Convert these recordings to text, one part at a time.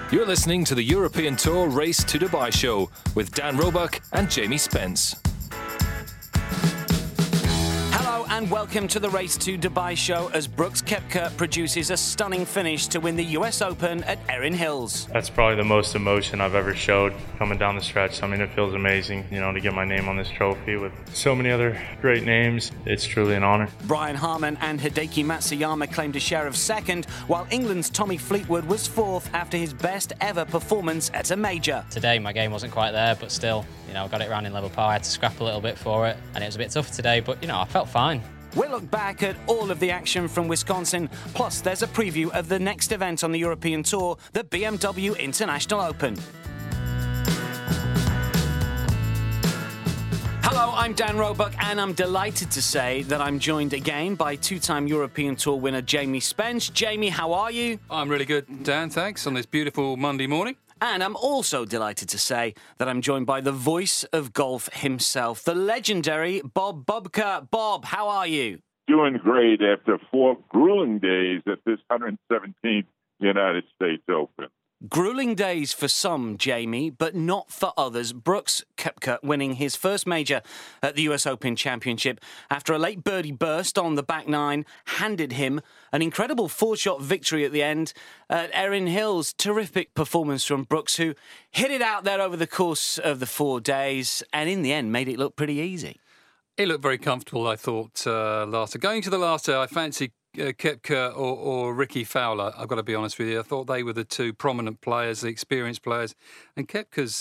You're listening to the European Tour Race to Dubai show with Dan Roebuck and Jamie Spence. And welcome to the Race to Dubai show as Brooks Koepka produces a stunning finish to win the US Open at Erin Hills. That's probably the most emotion I've ever showed coming down the stretch. I mean, it feels amazing, to get my name on this trophy with so many other great names. It's truly an honor. Brian Harman and Hideki Matsuyama claimed a share of second, while England's Tommy Fleetwood was fourth after his best ever performance at a major. Today my game wasn't quite there, but still, I got it round in level par. I had to scrap a little bit for it, and it was a bit tough today, but, I felt fine. We'll look back at all of the action from Wisconsin, plus there's a preview of the next event on the European Tour, the BMW International Open. Hello, I'm Dan Roebuck, and I'm delighted to say that I'm joined again by two-time European Tour winner Jamie Spence. Jamie, how are you? I'm really good, Dan, thanks, on this beautiful Monday morning. And I'm also delighted to say that I'm joined by the voice of golf himself, the legendary Bob Bubka. Bob, how are you? Doing great after 4 grueling days at this 117th United States Open. Grueling days for some, Jamie, but not for others. Brooks Koepka winning his first major at the US Open Championship after a late birdie burst on the back nine handed him an incredible 4-shot victory at the end at Erin Hills. Terrific performance from Brooks, who hit it out there over the course of the 4 days and in the end made it look pretty easy. It looked very comfortable, I thought, last day. Going to the last day, I fancied Koepka or Ricky Fowler, I've got to be honest with you. I thought they were the two prominent players, the experienced players. And Koepka's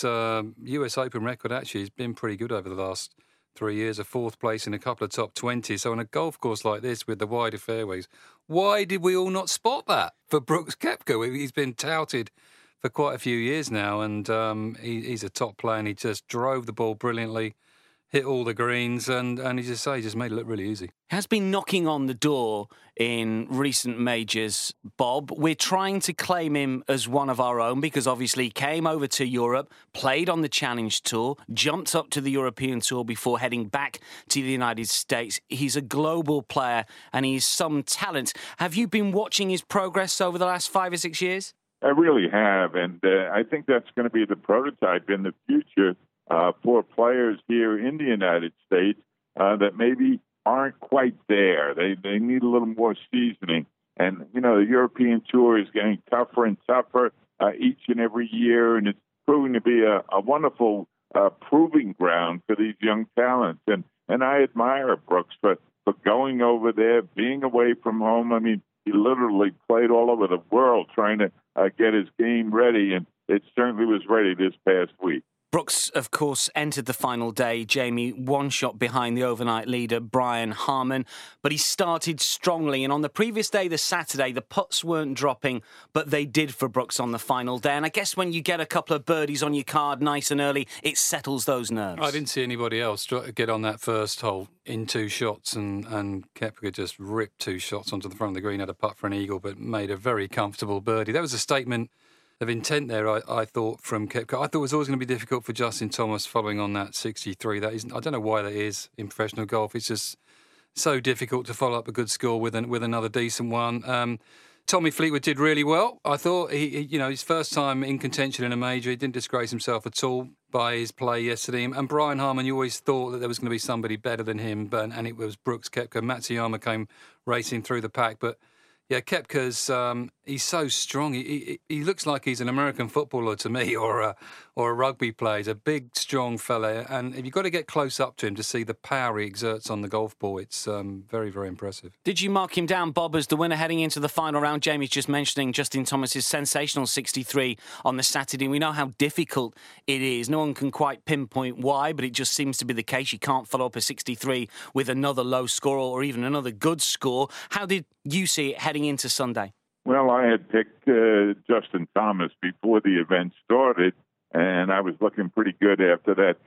US Open record actually has been pretty good over the last 3 years, a 4th place in a couple of top 20. So on a golf course like this with the wider fairways, why did we all not spot that for Brooks Koepka? He's been touted for quite a few years now, and he's a top player, and he just drove the ball brilliantly, hit all the greens, and he just made it look really easy. Has been knocking on the door in recent majors, Bob. We're trying to claim him as one of our own because obviously he came over to Europe, played on the Challenge Tour, jumped up to the European Tour before heading back to the United States. He's a global player and he's some talent. Have you been watching his progress over the last 5 or 6 years? I really have, and I think that's going to be the prototype in the future for players here in the United States that maybe aren't quite there. They need a little more seasoning. And, the European Tour is getting tougher and tougher each and every year, and it's proving to be a wonderful proving ground for these young talents. And I admire Brooks for going over there, being away from home. I mean, he literally played all over the world trying to get his game ready, and it certainly was ready this past week. Brooks, of course, entered the final day, Jamie, 1 shot behind the overnight leader, Brian Harman, but he started strongly. And on the previous day, the Saturday, the putts weren't dropping, but they did for Brooks on the final day. And I guess when you get a couple of birdies on your card nice and early, it settles those nerves. I didn't see anybody else get on that first hole in 2 shots, and Koepka just ripped 2 shots onto the front of the green, had a putt for an eagle, but made a very comfortable birdie. That was a statement of intent there, I thought, from Koepka. I thought it was always going to be difficult for Justin Thomas following on that 63. That isn't, I don't know why that is in professional golf. It's just so difficult to follow up a good score with another decent one. Tommy Fleetwood did really well. I thought he his first time in contention in a major, he didn't disgrace himself at all by his play yesterday. And Brian Harman, you always thought that there was going to be somebody better than him, and it was Brooks Koepka. Matsuyama came racing through the pack, but yeah, Koepka's he's so strong. He looks like he's an American footballer to me, or a rugby player. He's a big, strong fella, and you've got to get close up to him to see the power he exerts on the golf ball. It's very, very impressive. Did you mark him down, Bob, as the winner heading into the final round? Jamie's just mentioning Justin Thomas's sensational 63 on the Saturday. We know how difficult it is. No one can quite pinpoint why, but it just seems to be the case. You can't follow up a 63 with another low score or even another good score. How did you see it heading into Sunday? Well, I had picked Justin Thomas before the event started, and I was looking pretty good after that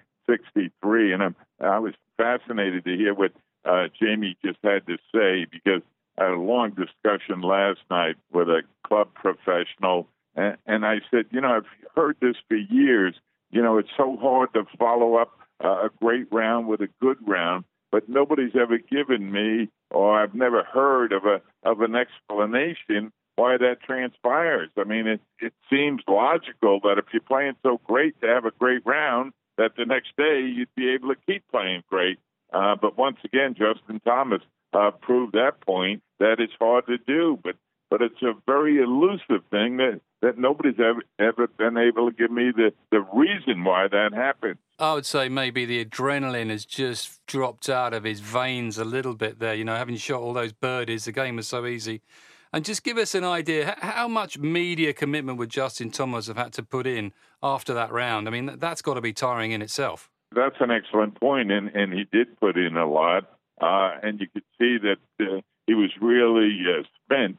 63. And I was fascinated to hear what Jamie just had to say, because I had a long discussion last night with a club professional, and I said, I've heard this for years. It's so hard to follow up a great round with a good round, but nobody's ever given me, or I've never heard of an explanation why that transpires. I mean, it seems logical that if you're playing so great to have a great round, that the next day you'd be able to keep playing great. But once again, Justin Thomas proved that point, that it's hard to do. But it's a very elusive thing that nobody's ever been able to give me the reason why that happened. I would say maybe the adrenaline has just dropped out of his veins a little bit there. You know, having shot all those birdies, the game was so easy. And just give us an idea, how much media commitment would Justin Thomas have had to put in after that round? I mean, that's got to be tiring in itself. That's an excellent point, and he did put in a lot. And you could see that he was really spent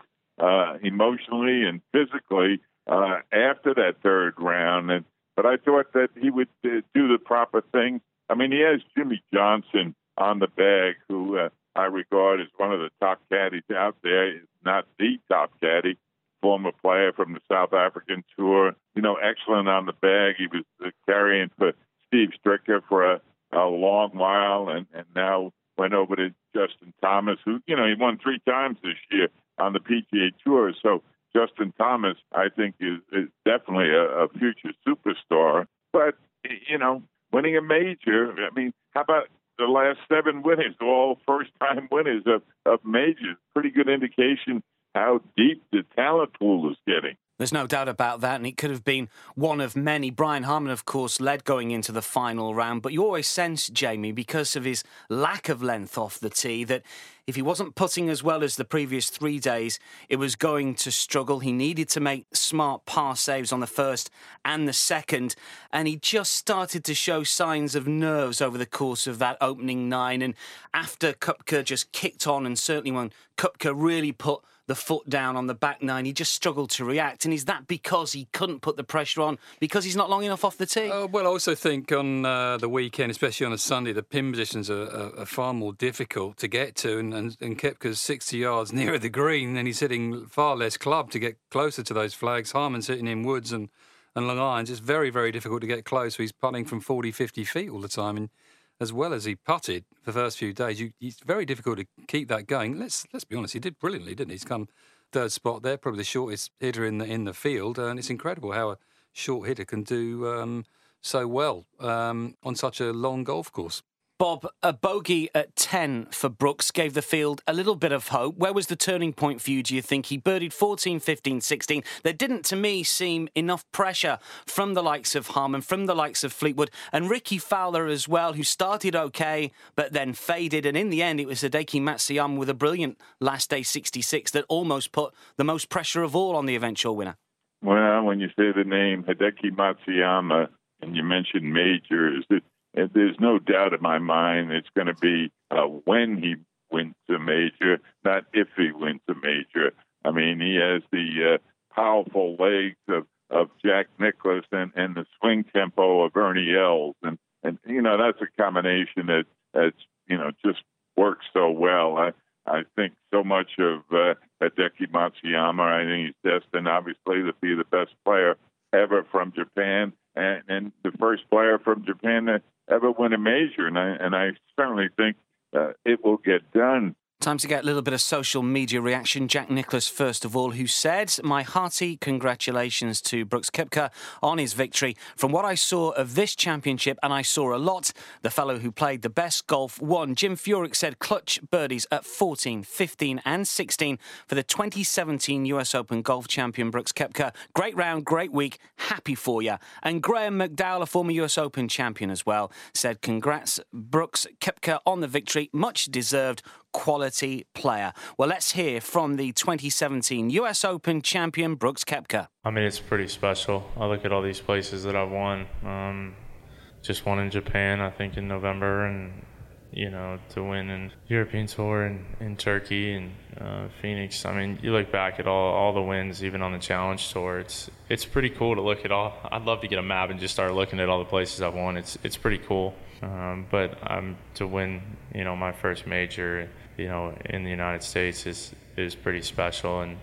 emotionally and physically after that third round. But I thought that he would do the proper thing. I mean, he has Jimmy Johnson on the bag, who I regard as one of the top caddies out there, not the top caddy, former player from the South African Tour. You know, excellent on the bag. He was carrying for Steve Stricker for a long while, and now went over to Justin Thomas, who, you know, he won 3 times this year on the PGA Tour. So Justin Thomas, I think, is definitely a future superstar. But, you know, winning a major, I mean, how about the last 7 winners, all first-time winners of majors? Pretty good indication how deep the talent pool is getting. There's no doubt about that, and it could have been one of many. Brian Harman, of course, led going into the final round, but you always sense, Jamie, because of his lack of length off the tee, that if he wasn't putting as well as the previous 3 days, it was going to struggle. He needed to make smart par saves on the first and the second, and he just started to show signs of nerves over the course of that opening 9. And after Koepka just kicked on, and certainly when Koepka really put the foot down on the back 9, he just struggled to react. And is that because he couldn't put the pressure on, because he's not long enough off the tee? Well, I also think on the weekend, especially on a Sunday, the pin positions are far more difficult to get to, and Koepka's 60 yards nearer the green, and he's hitting far less club to get closer to those flags. Harman's hitting in woods and long irons. It's very, very difficult to get close. He's putting from 40, 50 feet all the time, and as well as he putted for the first few days, it's very difficult to keep that going. Let's be honest, he did brilliantly, didn't he? He's come third spot there, probably the shortest hitter in the field, and it's incredible how a short hitter can do so well on such a long golf course. Bob, a bogey at 10 for Brooks gave the field a little bit of hope. Where was the turning point for you, do you think? He birdied 14, 15, 16. There didn't, to me, seem enough pressure from the likes of Harman, from the likes of Fleetwood, and Ricky Fowler as well, who started okay, but then faded. And in the end, it was Hideki Matsuyama with a brilliant last day 66 that almost put the most pressure of all on the eventual winner. Well, when you say the name Hideki Matsuyama and you mention majors, there's no doubt in my mind it's going to be when he wins a major, not if he wins a major. I mean, he has the powerful legs of Jack Nicklaus and the swing tempo of Ernie Els. And you know, that's a combination that's you know, just works so well. I think so much of Hideki Matsuyama. I think he's destined, obviously, to be the best player ever from Japan, and the first player from Japan to ever win a major, and I certainly think it will get done. Time to get a little bit of social media reaction. Jack Nicklaus, first of all, who said, "My hearty congratulations to Brooks Koepka on his victory. From what I saw of this championship, and I saw a lot, the fellow who played the best golf won." Jim Furyk said clutch birdies at 14, 15 and 16 for the 2017 US Open golf champion Brooks Koepka. Great round, great week, happy for you. And Graham McDowell, a former US Open champion as well, said, "Congrats Brooks Koepka on the victory, much deserved. Quality player." Well, let's hear from the 2017 US Open champion Brooks Koepka. I mean, it's pretty special. I look at all these places that I've won. Just won in Japan, I think, in November, and you know, to win in European Tour and in Turkey and Phoenix. I mean, you look back at all the wins, even on the Challenge Tour. It's pretty cool to look at all. I'd love to get a map and just start looking at all the places I've won. It's pretty cool. But to win, you know, my first major, you know, in the United States is pretty special, and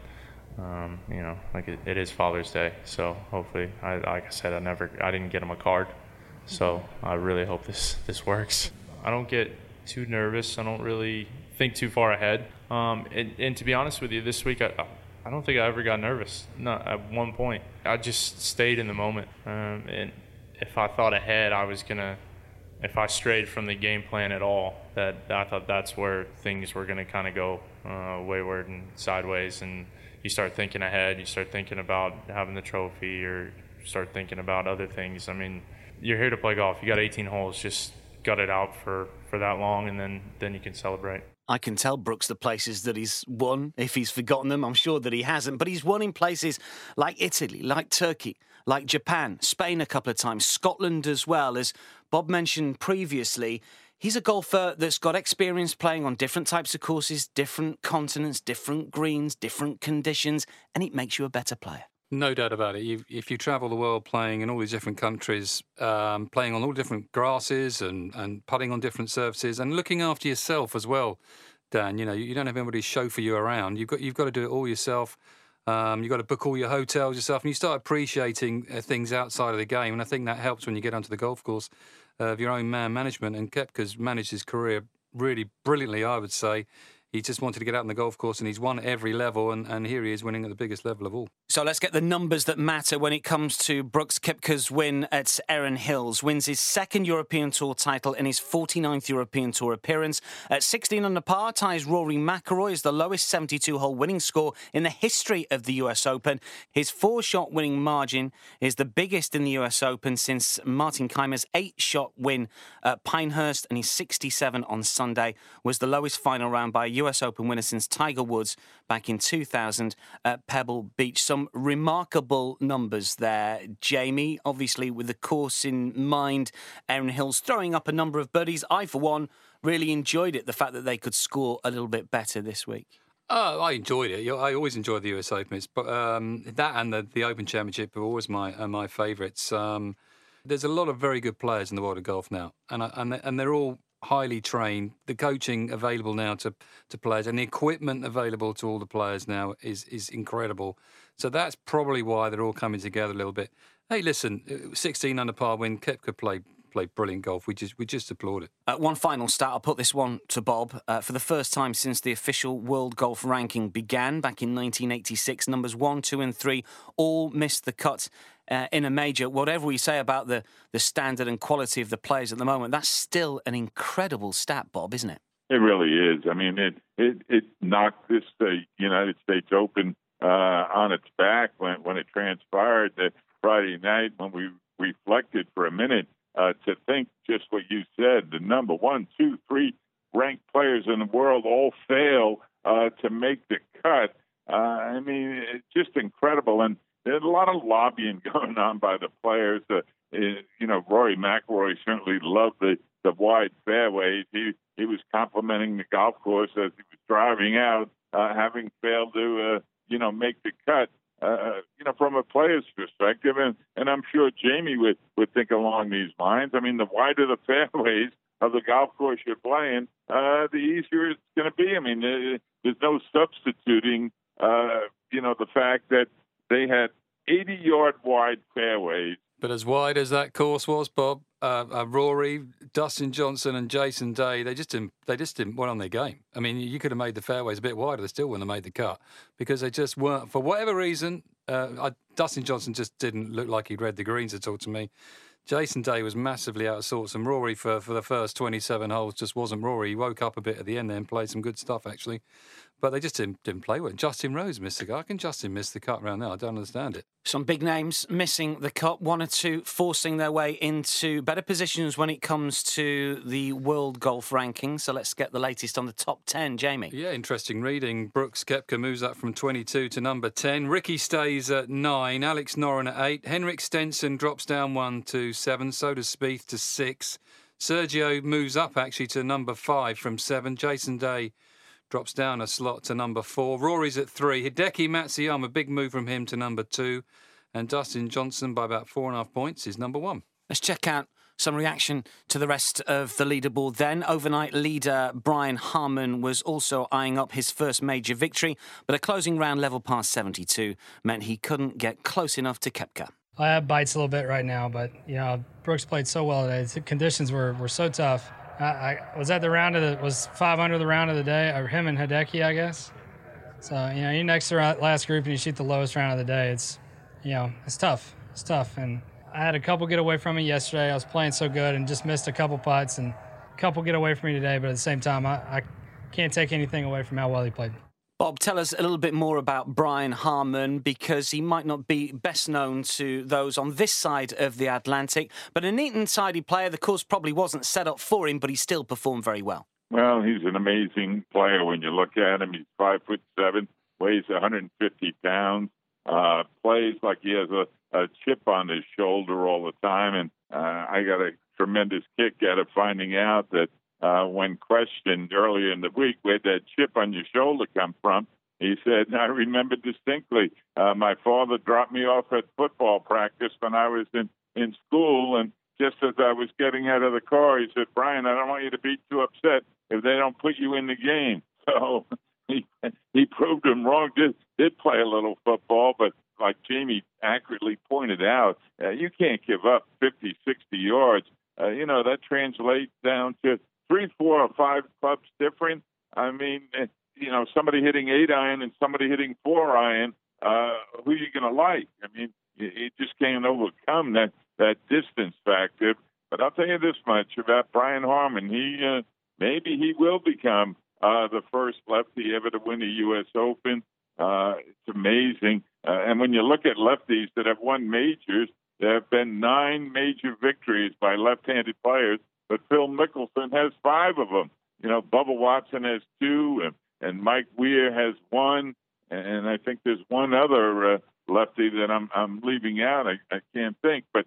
you know, like it is Father's Day, so hopefully, like I said, I didn't get him a card, so I really hope this works. I don't get too nervous. I don't really think too far ahead. And to be honest with you, this week I I don't think I ever got nervous. Not at one point. I just stayed in the moment. And if I thought ahead, if I strayed from the game plan at all, that I thought that's where things were going to kind of go wayward and sideways. And you start thinking ahead, you start thinking about having the trophy, or start thinking about other things. I mean, you're here to play golf. You got 18 holes. Just gut it out for that long, and then you can celebrate. I can tell Brooks the places that he's won. If he's forgotten them, I'm sure that he hasn't. But he's won in places like Italy, like Turkey, like Japan, Spain a couple of times, Scotland as well. As Bob mentioned previously, he's a golfer that's got experience playing on different types of courses, different continents, different greens, different conditions, and it makes you a better player. No doubt about it. If you travel the world playing in all these different countries, playing on all different grasses and putting on different surfaces and looking after yourself as well, Dan, you don't have anybody to chauffeur you around. You've got to do it all yourself. You've got to book all your hotels yourself, and you start appreciating things outside of the game. And I think that helps when you get onto the golf course of your own man management. And Koepka's managed his career really brilliantly, I would say. He just wanted to get out on the golf course, and he's won at every level, and here he is winning at the biggest level of all. So let's get the numbers that matter when it comes to Brooks Koepka's win at Erin Hills. Wins his second European Tour title in his 49th European Tour appearance. At 16 under par, ties Rory McIlroy as the lowest 72-hole winning score in the history of the US Open. His 4-shot winning margin is the biggest in the US Open since Martin Kaymer's 8-shot win at Pinehurst, and his 67 on Sunday was the lowest final round by a US Open winner since Tiger Woods back in 2000 at Pebble Beach. Some remarkable numbers there, Jamie. Obviously, with the course in mind, Erin Hills throwing up a number of birdies. I, for one, really enjoyed it, the fact that they could score a little bit better this week. Oh, I enjoyed it. I always enjoy the US Open. But that and the Open Championship are always my favourites. There's a lot of very good players in the world of golf now, and they're all highly trained. The coaching available now to players and the equipment available to all the players now is incredible. So that's probably why they're all coming together a little bit. Hey, listen, 16 under par win, Koepka played brilliant golf. We just applaud it. One final stat, I'll put this one to Bob. For the first time since the official World Golf Ranking began back in 1986, numbers 1, 2 and 3 all missed the cut in a major. Whatever we say about the standard and quality of the players at the moment, that's still an incredible stat, Bob, isn't it? It really is. I mean, it knocked this United States Open on its back when it transpired that Friday night, when we reflected for a minute to think just what you said, the number 1, 2, 3 ranked players in the world all fail to make the cut. I mean, it's just incredible. And there's a lot of lobbying going on by the players. Rory McIlroy certainly loved the wide fairways. He was complimenting the golf course as he was driving out, having failed to make the cut. From a player's perspective, and I'm sure Jamie would think along these lines. I mean, the wider the fairways of the golf course you're playing, the easier it's going to be. I mean, there's no substituting, the fact that they had 80-yard wide fairways. But as wide as that course was, Bob, Rory, Dustin Johnson and Jason Day, they just didn't went on their game. I mean, you could have made the fairways a bit wider, they still wouldn't have made the cut because they just weren't, for whatever reason. Dustin Johnson just didn't look like he'd read the greens at all to me. Jason Day was massively out of sorts, and Rory for the first 27 holes just wasn't Rory. He woke up a bit at the end there and played some good stuff, actually. But they just didn't play well. Justin Rose missed the cut. How can Justin miss the cut around there? I don't understand it. Some big names missing the cut, one or two forcing their way into better positions when it comes to the World Golf Ranking. So let's get the latest on the top 10, Jamie. Yeah, interesting reading. Brooks Koepka moves up from 22 to number 10. Ricky stays at 9. Alex Noren at 8. Henrik Stenson drops down 1 to 7. So does Spieth to 6. Sergio moves up actually to number 5 from 7. Jason Day drops down a slot to number 4. Rory's at 3. Hideki Matsuyama, big move from him to number 2. And Dustin Johnson, by about 4.5 points, is number 1. Let's check out some reaction to the rest of the leaderboard then. Overnight leader Brian Harman was also eyeing up his first major victory, but a closing round level past 72 meant he couldn't get close enough to Koepka. I have bites a little bit right now, but, Brooks played so well today. The conditions were so tough. I was at the round was 5 under the round of the day, or him and Hideki, I guess. So, you're next to the last group and you shoot the lowest round of the day. It's tough. It's tough. And I had a couple get away from me yesterday. I was playing so good and just missed a couple putts, and a couple get away from me today. But at the same time, I can't take anything away from how well he played. Bob, tell us a little bit more about Brian Harman, because he might not be best known to those on this side of the Atlantic, but a neat and tidy player. The course probably wasn't set up for him, but he still performed very well. Well, he's an amazing player when you look at him. He's 5'7", weighs 150 pounds, plays like he has a chip on his shoulder all the time. And I got a tremendous kick out of finding out that when questioned earlier in the week, where'd that chip on your shoulder come from? He said, I remember distinctly, my father dropped me off at football practice when I was in school, and just as I was getting out of the car, he said, Brian, I don't want you to be too upset if they don't put you in the game. So he proved him wrong, did play a little football, but like Jamie accurately pointed out, you can't give up 50, 60 yards. That translates down to 3, 4, or 5 clubs different. I mean, somebody hitting 8-iron and somebody hitting 4-iron, who are you going to like? I mean, you just can't overcome that distance factor. But I'll tell you this much about Brian Harman. Maybe he will become the first lefty ever to win the U.S. Open. It's amazing. And when you look at lefties that have won majors, there have been 9 major victories by left-handed players, but Phil Mickelson has 5 of them. Bubba Watson has 2, and Mike Weir has 1, and I think there's one other lefty that I'm leaving out. I can't think, but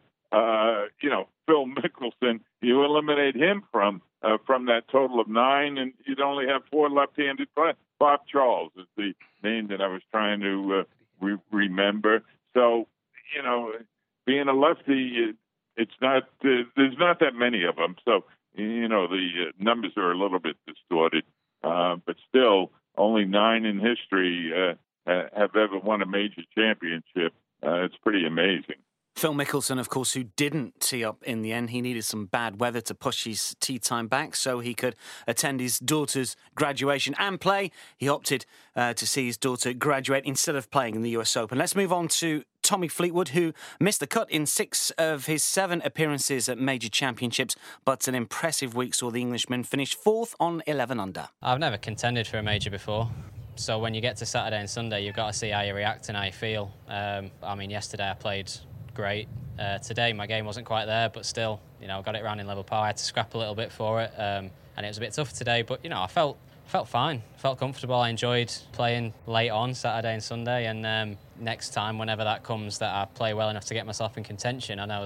Phil Mickelson, you eliminate him from that total of 9, and you'd only have 4 left-handed players. Bob Charles is the name that I was trying to remember. So, being a lefty, it's not there's not that many of them. So, the numbers are a little bit distorted, but still, only 9 in history have ever won a major championship. It's pretty amazing. Phil Mickelson, of course, who didn't tee up in the end. He needed some bad weather to push his tee time back so he could attend his daughter's graduation and play. He opted to see his daughter graduate instead of playing in the US Open. Let's move on to Tommy Fleetwood, who missed the cut in 6 of his 7 appearances at major championships, but an impressive week saw the Englishman finish 4th on 11 under. I've never contended for a major before. So when you get to Saturday and Sunday, you've got to see how you react and how you feel. Yesterday I played great. Today my game wasn't quite there, but still, got it round in level par. I had to scrap a little bit for it, and it was a bit tough today, but I felt fine, felt comfortable. I enjoyed playing late on Saturday and Sunday, and next time, whenever that comes, that I play well enough to get myself in contention, I know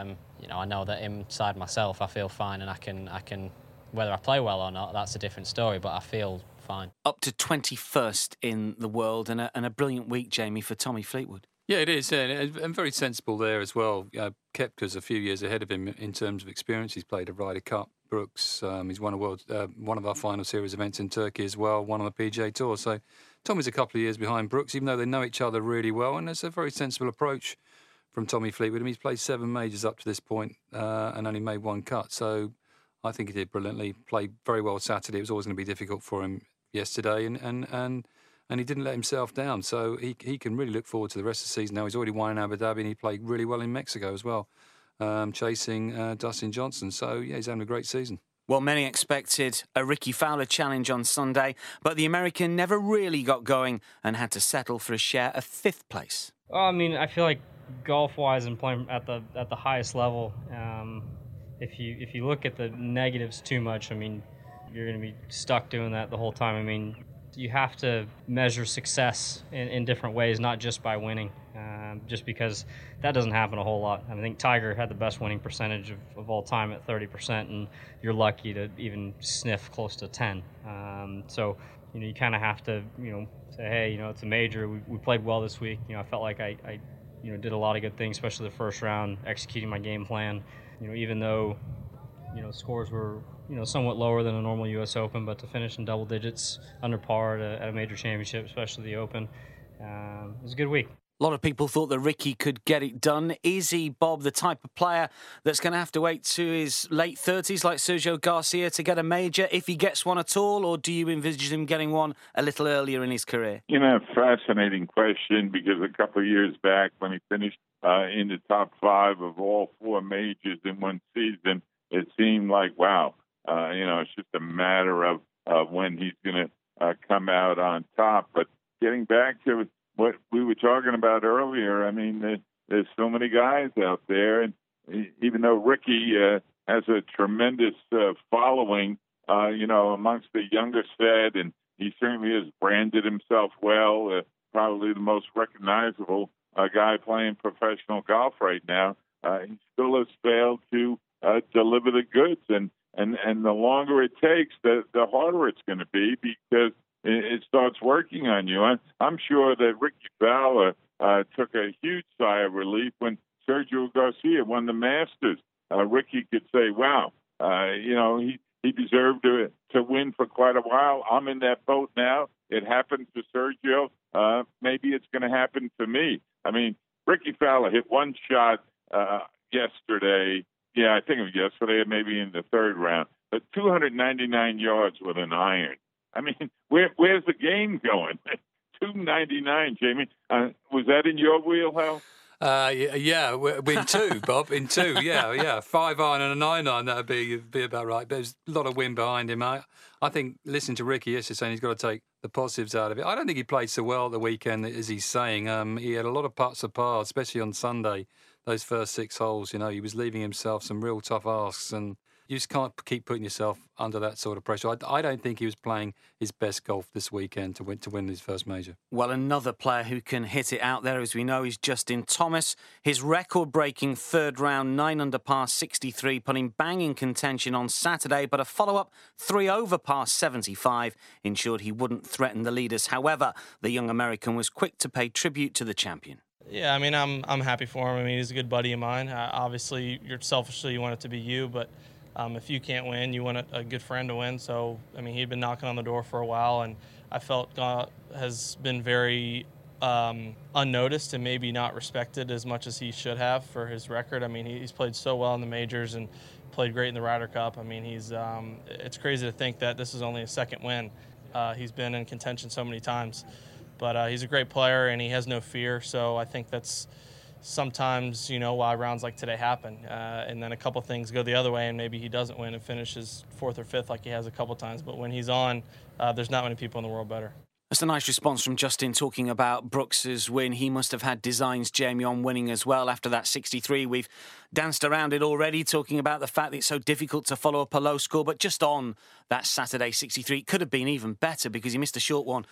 that inside myself I feel fine, and I can whether I play well or not, that's a different story, but I feel fine. Up to 21st in the world, and a brilliant week, Jamie, for Tommy Fleetwood. Yeah, it is, and very sensible there as well. Koepka's a few years ahead of him in terms of experience. He's played a Ryder Cup. Brooks, he's won one of our final series events in Turkey as well, one on the PGA Tour. So Tommy's a couple of years behind Brooks, even though they know each other really well, and it's a very sensible approach from Tommy Fleetwood. He's played 7 majors up to this point and only made 1 cut. So I think he did brilliantly. Played very well Saturday. It was always going to be difficult for him yesterday, and he didn't let himself down. So he can really look forward to the rest of the season now. He's already won in Abu Dhabi, and he played really well in Mexico as well, chasing Dustin Johnson. So, yeah, he's having a great season. Well, many expected a Ricky Fowler challenge on Sunday, but the American never really got going and had to settle for a share of 5th place. Well, I feel like golf-wise and playing at the highest level, if you look at the negatives too much, you're going to be stuck doing that the whole time. You have to measure success in different ways, not just by winning, just because that doesn't happen a whole lot. I think Tiger had the best winning percentage of all time at 30%, and you're lucky to even sniff close to 10. So, you kind of have to, say, hey, it's a major. We played well this week. I felt like I did a lot of good things, especially the first round, executing my game plan. Even though, scores were somewhat lower than a normal U.S. Open, but to finish in double digits under par at a major championship, especially the Open, it was a good week. A lot of people thought that Ricky could get it done. Is he, Bob, the type of player that's going to have to wait to his late 30s like Sergio Garcia to get a major, if he gets one at all, or do you envisage him getting one a little earlier in his career? Fascinating question, because a couple of years back when he finished in the top 5 of all 4 majors in one season, it seemed like, wow, it's just a matter of when he's going to come out on top. But getting back to what we were talking about earlier, I mean, there's so many guys out there, and even though Ricky has a tremendous following, amongst the younger set, and he certainly has branded himself well, probably the most recognizable guy playing professional golf right now, he still has failed to deliver the goods, and the longer it takes, the harder it's going to be, because it starts working on you. I'm sure that Ricky Fowler took a huge sigh of relief when Sergio Garcia won the Masters. Ricky could say, wow, he deserved to win for quite a while. I'm in that boat now. It happened to Sergio. Maybe it's going to happen to me. I mean, Ricky Fowler hit one shot yesterday. Yeah, I think it was yesterday, maybe in the 3rd round. But 299 yards with an iron. I mean, where's the game going? 299, Jamie. Was that in your wheelhouse? Yeah, in 2, Bob. In 2, yeah. 5 iron and a 9 iron, that would be about right. But there's a lot of wind behind him. I think, listening to Ricky yesterday saying he's got to take the positives out of it. I don't think he played so well at the weekend, as he's saying. He had a lot of putts apart, especially on Sunday. Those first 6 holes, he was leaving himself some real tough asks, and you just can't keep putting yourself under that sort of pressure. I don't think he was playing his best golf this weekend to win his first major. Well, another player who can hit it out there, as we know, is Justin Thomas. His record-breaking 3rd round, 9 under par 63, put him bang in contention on Saturday, but a follow-up 3 over par 75 ensured he wouldn't threaten the leaders. However, the young American was quick to pay tribute to the champion. Yeah, I mean, I'm happy for him. I mean, he's a good buddy of mine. Obviously, selfishly, you want it to be you, but if you can't win, you want a good friend to win. So, I mean, he'd been knocking on the door for a while, and I felt has been very unnoticed and maybe not respected as much as he should have for his record. I mean, he's played so well in the majors and played great in the Ryder Cup. I mean, it's crazy to think that this is only his 2nd win. He's been in contention so many times. But he's a great player, and he has no fear. So I think that's sometimes, why rounds like today happen. And then a couple things go the other way, and maybe he doesn't win and finishes 4th or 5th like he has a couple times. But when he's on, there's not many people in the world better. That's a nice response from Justin talking about Brooks's win. He must have had designs, Jamie, on winning as well after that 63. We've danced around it already, talking about the fact that it's so difficult to follow up a low score. But just on that Saturday 63, it could have been even better because he missed a short one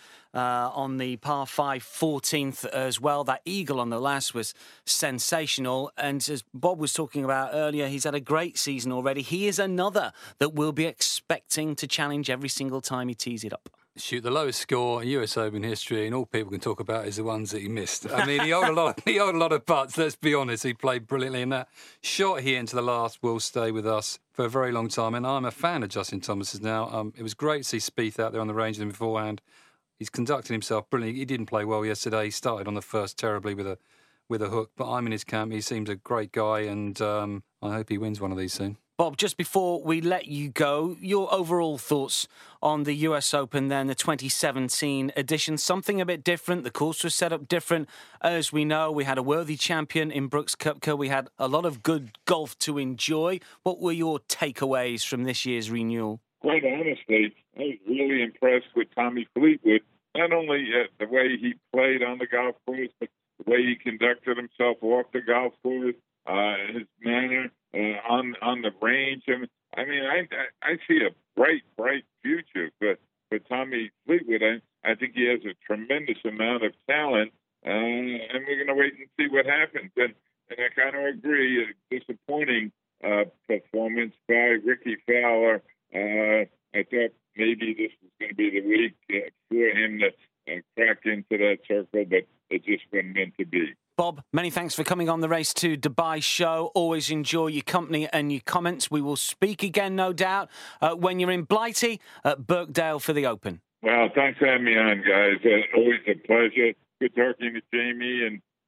on the par 5 14th as well. That eagle on the last was sensational. And as Bob was talking about earlier, he's had a great season already. He is another that we'll be expecting to challenge every single time he tees it up. Shoot, the lowest score in US Open history, and all people can talk about is the ones that he missed. I mean, he owed a lot of putts. Let's be honest, he played brilliantly, and that shot he into the last will stay with us for a very long time. And I'm a fan of Justin Thomas's now. It was great to see Spieth out there on the range with him beforehand. He's conducted himself brilliantly. He didn't play well yesterday. He started on the first terribly with a hook, but I'm in his camp. He seems a great guy, and I hope he wins one of these soon. Bob, just before we let you go, your overall thoughts on the US Open then, the 2017 edition. Something a bit different. The course was set up different. As we know, we had a worthy champion in Brooks Koepka. We had a lot of good golf to enjoy. What were your takeaways from this year's renewal? Quite honestly, I was really impressed with Tommy Fleetwood. Not only the way he played on the golf course, but the way he conducted himself off the golf course, his manner on the range. I mean, I see a bright future for Tommy Fleetwood. I think he has a tremendous amount of talent, and we're going to wait and see what happens. And I kind of agree, a disappointing performance by Ricky Fowler. I thought maybe this was going to be the week for him to crack into that circle, but it just wasn't meant to be. Bob, many thanks for coming on the Race to Dubai show. Always enjoy your company and your comments. We will speak again, no doubt, when you're in Blighty at Birkdale for the Open. Well, thanks for having me on, guys. Always a pleasure. Good talking to Jamie, and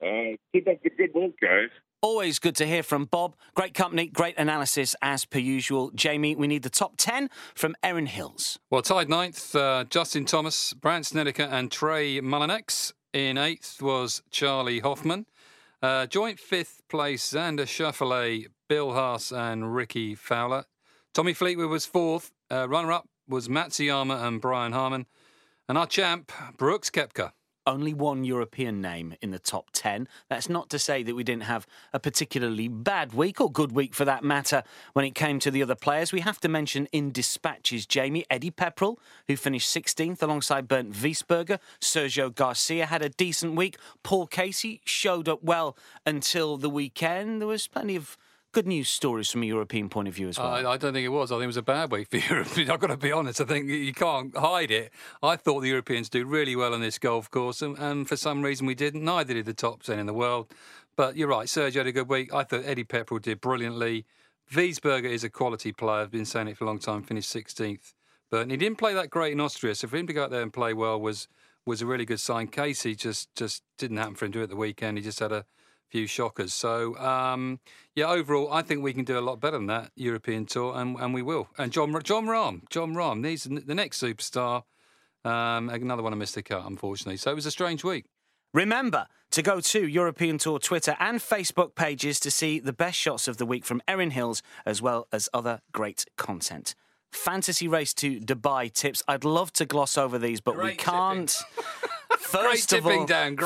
Keep up the good work, guys. Always good to hear from Bob. Great company, great analysis as per usual. Jamie, we need the top 10 from Erin Hills. Well, tied ninth, Justin Thomas, Brandt Snedeker and Trey Mullinex. In eighth was Charlie Hoffman. Joint fifth place, Xander Schauffele, Bill Haas and Ricky Fowler. Tommy Fleetwood was fourth. Runner-up was Matsuyama and Brian Harman. And our champ, Brooks Koepka. Only one European name in the top 10. That's not to say that we didn't have a particularly bad week, or good week for that matter, when it came to the other players. We have to mention in dispatches, Jamie, Eddie Pepperell, who finished 16th alongside Bernd Wiesberger. Sergio Garcia had a decent week. Paul Casey showed up well until the weekend. There was plenty of good news stories from a European point of view as well. I don't think it was. I think it was a bad week for Europe. I've got to be honest. I think you can't hide it. I thought the Europeans do really well on this golf course, and for some reason we didn't. Neither did the top 10 in the world. But you're right, Sergio had a good week. I thought Eddie Pepperell did brilliantly. Wiesberger is a quality player. I've been saying it for a long time. Finished 16th. But he didn't play that great in Austria, so for him to go out there and play well was a really good sign. Casey just didn't happen for him to do it at the weekend. He just had a few shockers. So, overall, I think we can do a lot better than that European Tour, and we will. And John Rahm, he's the next superstar. Another one I missed the cut, unfortunately. So it was a strange week. Remember to go to European Tour Twitter and Facebook pages to see the best shots of the week from Erin Hills, as well as other great content. Fantasy race to Dubai tips. I'd love to gloss over these, but we can't. First of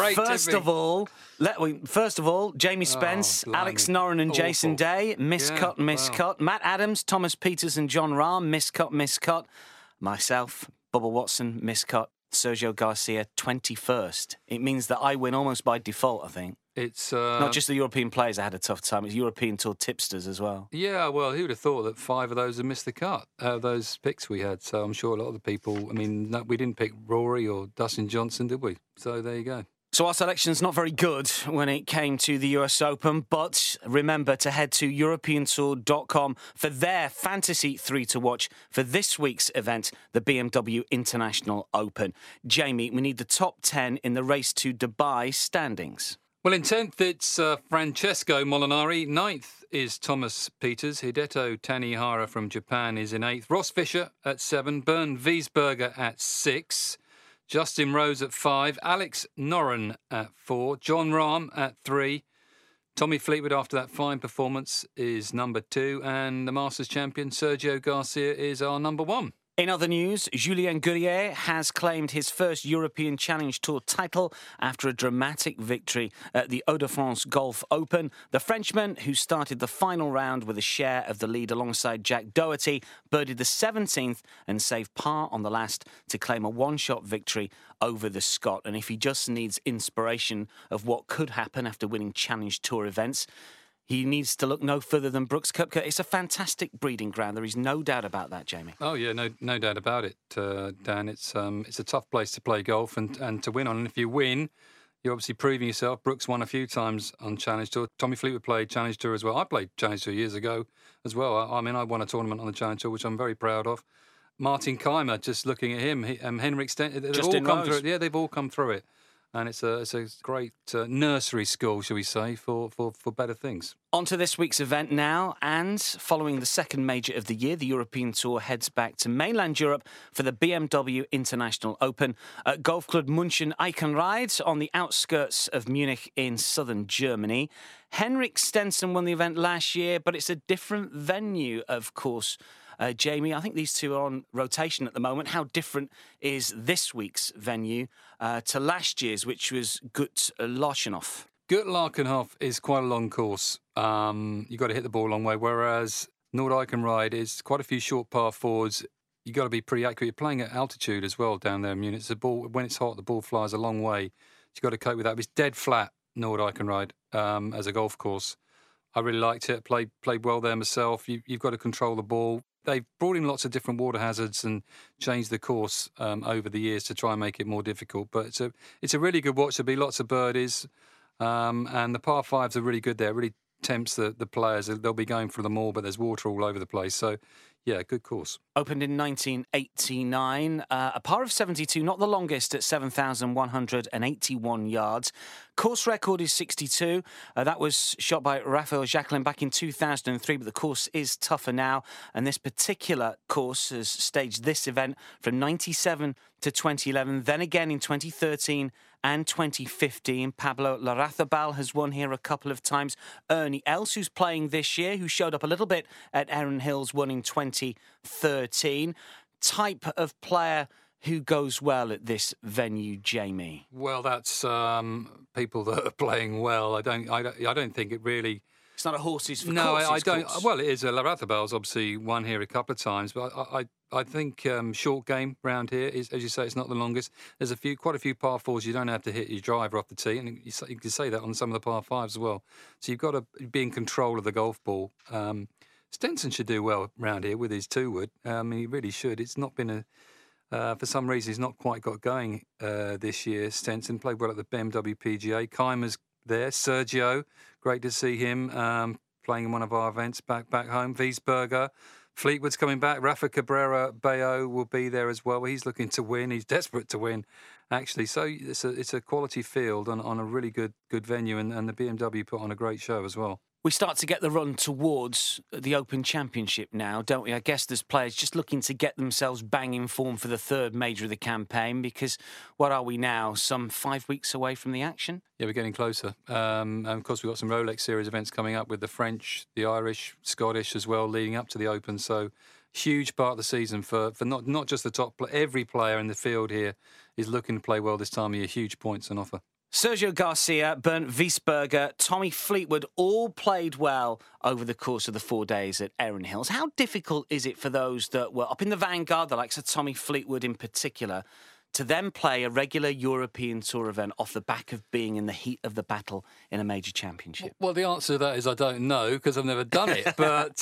all, Jamie Spence, Alex Noren and Jason Day, miscut. Matt Adams, Thomas Peters and John Rahm, miscut. Myself, Bubba Watson, miscut. Sergio Garcia, 21st. It means that I win almost by default, I think. It's not just the European players that had a tough time, it's European Tour tipsters as well. Yeah, well, who would have thought that 5 of those had missed the cut, those picks we had. So I'm sure a lot of the people, we didn't pick Rory or Dustin Johnson, did we? So there you go. So our selection's not very good when it came to the US Open, but remember to head to EuropeanTour.com for their fantasy 3 to watch for this week's event, the BMW International Open. Jamie, we need the top 10 in the race to Dubai standings. Well, in 10th, it's Francesco Molinari. 9th is Thomas Peters. Hideto Tanihara from Japan is in 8th. Ross Fisher at 7. Bernd Wiesberger at 6. Justin Rose at 5. Alex Noren at 4. John Rahm at 3. Tommy Fleetwood, after that fine performance, is number 2. And the Masters champion, Sergio Garcia, is our number 1. In other news, Julien Guerrier has claimed his first European Challenge Tour title after a dramatic victory at the Hauts-de-France Golf Open. The Frenchman, who started the final round with a share of the lead alongside Jack Doherty, birdied the 17th and saved par on the last to claim a one-shot victory over the Scot. And if he just needs inspiration of what could happen after winning Challenge Tour events, he needs to look no further than Brooks Koepka. It's a fantastic breeding ground. There is no doubt about that, Jamie. Oh, yeah, no doubt about it, Dan. It's a tough place to play golf and to win on. And if you win, you're obviously proving yourself. Brooks won a few times on Challenge Tour. Tommy Fleetwood played Challenge Tour as well. I played Challenge Tour years ago as well. I won a tournament on the Challenge Tour, which I'm very proud of. Martin Keimer, just looking at him, Henrik Stenson, they've all come through it. And it's a great nursery school, shall we say, for better things. On to this week's event now, and following the second major of the year, the European Tour heads back to mainland Europe for the BMW International Open at Golf Club München Eichenried on the outskirts of Munich in southern Germany. Henrik Stenson won the event last year, but it's a different venue, of course. Jamie, I think these two are on rotation at the moment. How different is this week's venue to last year's, which was Gut-Lerchenhof? Gut-Lerchenhof is quite a long course. You've got to hit the ball a long way, whereas Nord-Eichenried is quite a few short par fours. You've got to be pretty accurate. You're playing at altitude as well down there in Munich. The ball, when it's hot, the ball flies a long way. You've got to cope with that. But it's dead flat, Nord-Eichenried, as a golf course. I really liked it. Played well there myself. You've got to control the ball. They've brought in lots of different water hazards and changed the course over the years to try and make it more difficult. But it's a really good watch. There'll be lots of birdies. And the par fives are really good there. It really tempts the players. They'll be going for them all, but there's water all over the place. So Yeah, good course. Opened in 1989, a par of 72, not the longest at 7,181 yards. Course record is 62. That was shot by Raphael Jacquelin back in 2003, but the course is tougher now. And this particular course has staged this event from 97 to 2011, then again in 2013 and 2015. Pablo Larrazabal has won here a couple of times. Ernie Els, who's playing this year, who showed up a little bit at Erin Hills, won in 2013. Type of player who goes well at this venue, Jamie? Well, that's people that are playing well. I don't think it really. It's not a horses for no, courses. I don't. Course. Well, it is. Larrazabal's obviously won here a couple of times, but I think short game round here is, as you say, it's not the longest. There's quite a few par fours. You don't have to hit your driver off the tee, and you can say that on some of the par fives as well. So you've got to be in control of the golf ball. Stenson should do well round here with his 2-wood. He really should. It's not been for some reason he's not quite got going this year. Stenson played well at the BMW PGA. Keimer's there. Sergio, great to see him playing in one of our events back home. Wiesberger, Fleetwood's coming back. Rafa Cabrera Bello will be there as well. He's looking to win. He's desperate to win, actually. So it's a quality field on a really good venue, and the BMW put on a great show as well. We start to get the run towards the Open Championship now, don't we? I guess there's players just looking to get themselves bang in form for the third major of the campaign, because what are we now, some 5 weeks away from the action? Yeah, we're getting closer. And of course, we've got some Rolex Series events coming up with the French, the Irish, Scottish as well, leading up to the Open. So huge part of the season for not just the top, every player in the field here is looking to play well this time of year. Huge points on offer. Sergio Garcia, Bernd Wiesberger, Tommy Fleetwood all played well over the course of the 4 days at Erin Hills. How difficult is it for those that were up in the vanguard, the likes of Tommy Fleetwood in particular, to then play a regular European Tour event off the back of being in the heat of the battle in a major championship? Well, the answer to that is I don't know, because I've never done it. But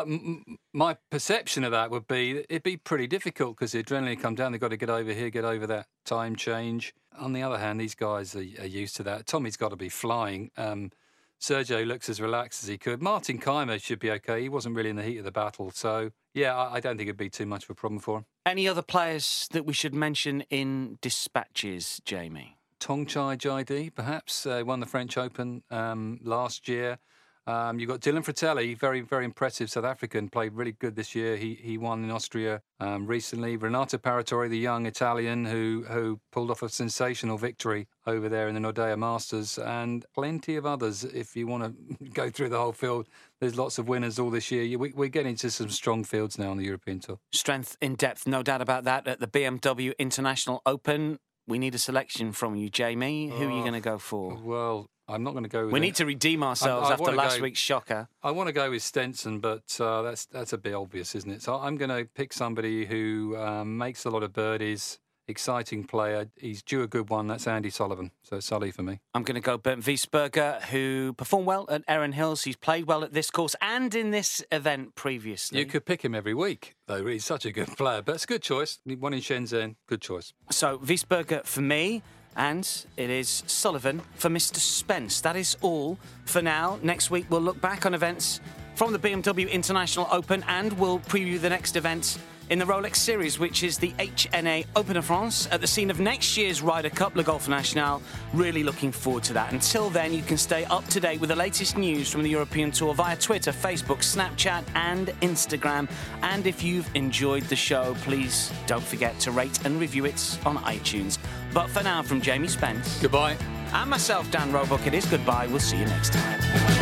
my perception of that would be it'd be pretty difficult, because the adrenaline come down. They've got to get over here, get over that time change. On the other hand, these guys are used to that. Tommy's got to be flying. Sergio looks as relaxed as he could. Martin Keimer should be okay. He wasn't really in the heat of the battle. So, yeah, I don't think it'd be too much of a problem for him. Any other players that we should mention in dispatches, Jamie? Thongchai Jaidee, perhaps. Won the French Open last year. You've got Dylan Fratelli, very, very impressive South African, played really good this year. He won in Austria recently. Renato Paratori, the young Italian who pulled off a sensational victory over there in the Nordea Masters, and plenty of others. If you want to go through the whole field, there's lots of winners all this year. We're getting into some strong fields now on the European Tour. Strength in depth, no doubt about that, at the BMW International Open. We need a selection from you, Jamie. Who are you going to go for? Well, I'm not going to go with... We need to redeem ourselves after last week's shocker. I want to go with Stenson, but that's a bit obvious, isn't it? So I'm going to pick somebody who makes a lot of birdies, exciting player. He's due a good one. That's Andy Sullivan. So Sully for me. I'm going to go Bernd Wiesberger, who performed well at Erin Hills. He's played well at this course and in this event previously. You could pick him every week, though. He's such a good player. But it's a good choice. One in Shenzhen, good choice. So Wiesberger for me. And it is Sullivan for Mr. Spence. That is all for now. Next week, we'll look back on events from the BMW International Open, and we'll preview the next event in the Rolex Series, which is the HNA Open of France at the scene of next year's Ryder Cup, Le Golf National. Really looking forward to that. Until then, you can stay up to date with the latest news from the European Tour via Twitter, Facebook, Snapchat and Instagram. And if you've enjoyed the show, please don't forget to rate and review it on iTunes. But for now, from Jamie Spence. Goodbye. And myself, Dan Roebuck, it is goodbye. We'll see you next time.